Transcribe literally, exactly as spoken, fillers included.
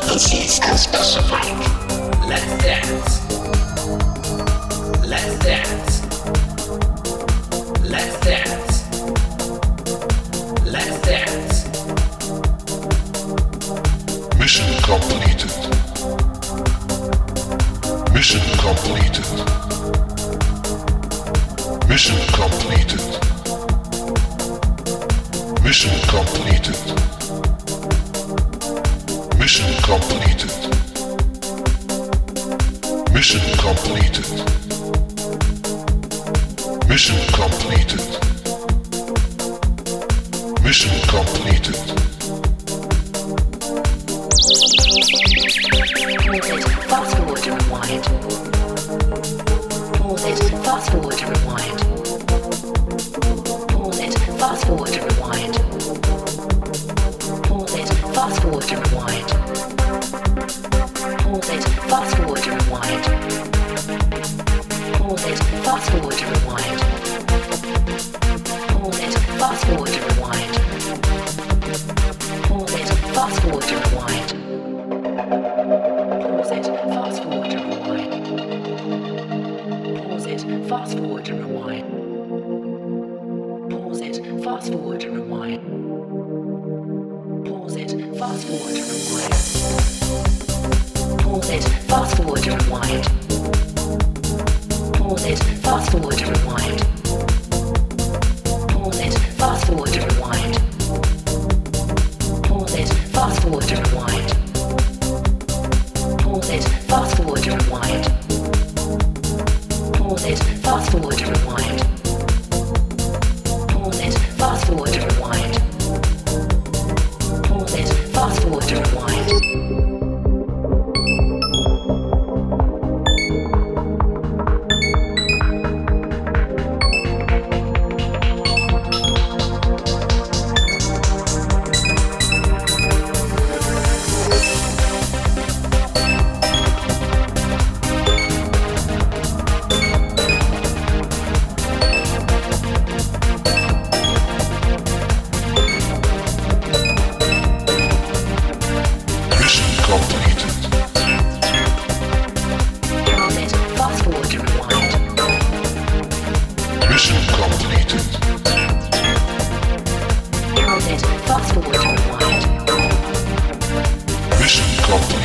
This is unspecified. Let's dance. Let's dance. Let's dance. Let's dance. Mission completed. Mission completed. Mission completed. Mission completed. Mission completed. Mission completed. Mission completed. Mission completed. Fast forward to rewind. Pause it. Fast forward to rewind. Pause it. Fast forward to rewind. Pause it. Fast forward to rewind. Pause it. Fast forward to rewind. Pause it. Fast forward to rewind. Pause it. Fast forward to rewind. Pause it. Fast forward to rewind. Pause it. Fast forward to rewind. Pause it. Fast forward to rewind. Pause it. Fast forward to rewind. Pause it. Fast forward to rewind. Pause it. Fast forward to rewind. Pause it. Fast forward to rewind. Pause it. Fast forward to rewind. Pause it. Fast forward to rewind. Pause it. Fast forward to rewind. Pause it. Fast forward to rewind. Pause it. Fast forward to rewind. Pause it. Fast forward to rewind. Mission complete.